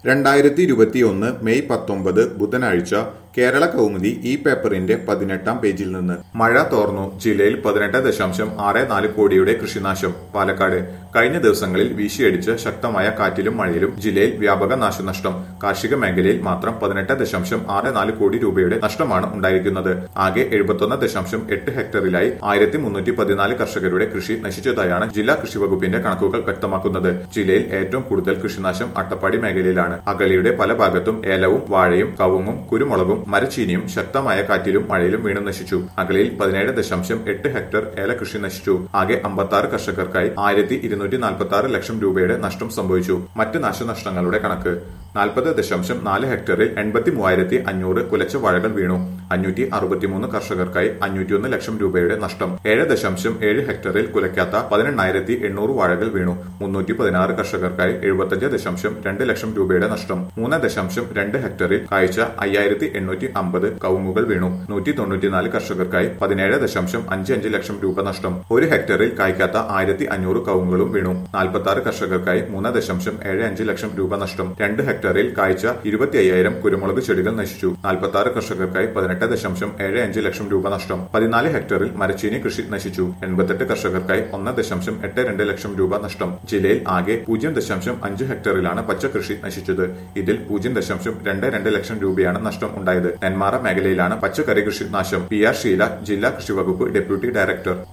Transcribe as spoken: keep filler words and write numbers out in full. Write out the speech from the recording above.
രണ്ടായിരത്തി ഇരുപത്തിയൊന്ന് മെയ് പത്തൊമ്പത് ബുധനാഴ്ച കേരള കൗമുദി ഈ പേപ്പറിന്റെ പതിനെട്ടാം പേജിൽ നിന്ന് മഴ തോർന്നു ജില്ലയിൽ പതിനെട്ട് ദശാംശം ആറ് നാല് കോടിയുടെ കൃഷിനാശം. പാലക്കാട് കഴിഞ്ഞ ദിവസങ്ങളിൽ വീശിയടിച്ച ശക്തമായ കാറ്റിലും മഴയിലും ജില്ലയിൽ വ്യാപക നാശനഷ്ടം. കാർഷിക മേഖലയിൽ മാത്രം പതിനെട്ട് ദശാംശം ആറ് നാല് കോടി രൂപയുടെ നഷ്ടമാണ് ഉണ്ടായിരിക്കുന്നത്. ആകെ എഴുപത്തൊന്ന് ദശാംശം എട്ട് ഹെക്ടറിലായി ആയിരത്തി മുന്നൂറ്റി പതിനാല് കർഷകരുടെ കൃഷി നശിച്ചതായാണ് ജില്ലാ കൃഷി വകുപ്പിന്റെ കണക്കുകൾ വ്യക്തമാക്കുന്നത്. ജില്ലയിൽ ഏറ്റവും കൂടുതൽ കൃഷിനാശം അട്ടപ്പാടി മേഖലയിലാണ്. അഗളിയുടെ പല ഭാഗത്തും ഏലവും വാഴയും കവുങ്ങും കുരുമുളകും മരച്ചീനിയും ശക്തമായ കാറ്റിലും മഴയിലും വീണു നശിച്ചു. അഗളിയിൽ പതിനേഴ് ദശാംശം എട്ട് ഹെക്ടർ ഏല കൃഷി നശിച്ചു. ആകെ അമ്പത്തി ആറ് കർഷകർക്കായി ആയിരത്തി ഇരുന്നൂറ്റി നാൽപ്പത്തി ആറ് ലക്ഷം രൂപയുടെ നഷ്ടം സംഭവിച്ചു. മറ്റ് നാശനഷ്ടങ്ങളുടെ കണക്ക് നാൽപ്പത് ദശാംശം നാല് ഹെക്ടറിൽ എൺപത്തി മൂവായിരത്തി അഞ്ഞൂറ് കുലച്ച വാഴകൾ വീണു. അഞ്ഞൂറ്റി അറുപത്തിമൂന്ന് കർഷകർക്കായി അഞ്ഞൂറ്റിയൊന്ന് ലക്ഷം രൂപയുടെ നഷ്ടം. ഏഴ് ദശാംശം ഏഴ് ഹെക്ടറിൽ കുലയ്ക്കാത്ത പതിനെണ്ണായിരത്തി എണ്ണൂറ് വാഴകൾ വീണു. മുന്നൂറ്റി പതിനാറ് കർഷകർക്കായി എഴുപത്തിയഞ്ച് ദശാംശം രണ്ട് ലക്ഷം രൂപയുടെ നഷ്ടം. മൂന്ന് ദശാംശം രണ്ട് ഹെക്ടറിൽ കായ്ച്ച അയ്യായിരത്തി എണ്ണൂറ്റി അമ്പത് കവുങ്ങുകൾ വീണു. നൂറ്റി തൊണ്ണൂറ്റിനാല് കർഷകർക്കായി പതിനേഴ് ദശാംശം അഞ്ച് അഞ്ച് ലക്ഷം രൂപ നഷ്ടം. ഒരു ഹെക്ടറിൽ കായ്ക്കാത്ത ആയിരത്തി അഞ്ഞൂറ് കവുങ്ങുകളും വീണു. നാൽപ്പത്തി ആറ് കർഷകർക്കായി മൂന്ന് ദശാംശം ഏഴ് അഞ്ച് ലക്ഷം രൂപ നഷ്ടം. രണ്ട് ഹെക്ടറിൽ കായ്ച്ച ഇരുപത്തി അയ്യായിരം കുരുമുളക് ചെടികൾ നശിച്ചു. നാൽപ്പത്തി ആറ് കർഷകർക്കായി പതിനെട്ട് ദശാംശം ഏഴ് അഞ്ച് ലക്ഷം രൂപ നഷ്ടം. പതിനാല് ഹെക്ടറിൽ മരച്ചീനി കൃഷി നശിച്ചു. എൺപത്തെട്ട് കർഷകർക്കായി ഒന്ന് ദശാംശം എട്ട് രണ്ട് ലക്ഷം രൂപ നഷ്ടം. ജില്ലയിൽ ആകെ പൂജ്യം ദശാംശം അഞ്ച് ഹെക്ടറിലാണ് പച്ചക്കൃഷി നശിച്ചത്. ഇതിൽ പൂജ്യം ദശാംശം രണ്ട് രണ്ട് ലക്ഷം രൂപയാണ് നഷ്ടം ഉണ്ടായത്. നെന്മാറ മേഖലയിലാണ് പച്ചക്കറി കൃഷി നാശം. പി ആർ ഷീല, ജില്ലാ കൃഷി വകുപ്പ് ഡെപ്യൂട്ടി ഡയറക്ടർ.